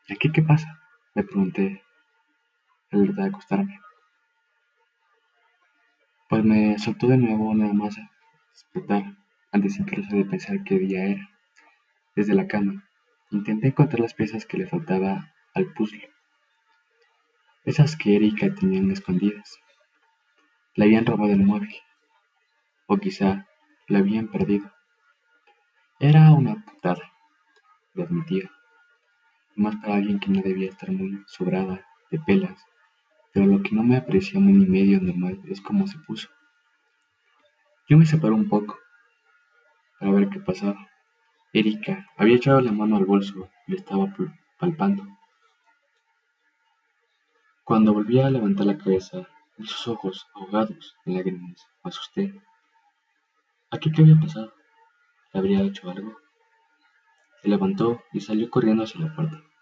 ¿Aquí qué pasa? Me pregunté al tratar de acostarme. Pues me soltó de nuevo nada más a despertar, antes incluso de pensar qué día era. Desde la cama, intenté encontrar las piezas que le faltaba al puzzle, esas que Erika tenían escondidas. Le habían robado el móvil, o quizá lo habían perdido. Era una putada, lo admitía, y más para alguien que no debía estar muy sobrada de pelas, pero lo que no me parecía muy ni medio normal es cómo se puso. Yo me separé un poco para ver qué pasaba. Erika había echado la mano al bolso y lo estaba palpando. Cuando volví a levantar la cabeza, vi sus ojos ahogados en lágrimas. Me asusté. ¿Aquí qué había pasado? ¿Le habría hecho algo? Se levantó y salió corriendo hacia la puerta.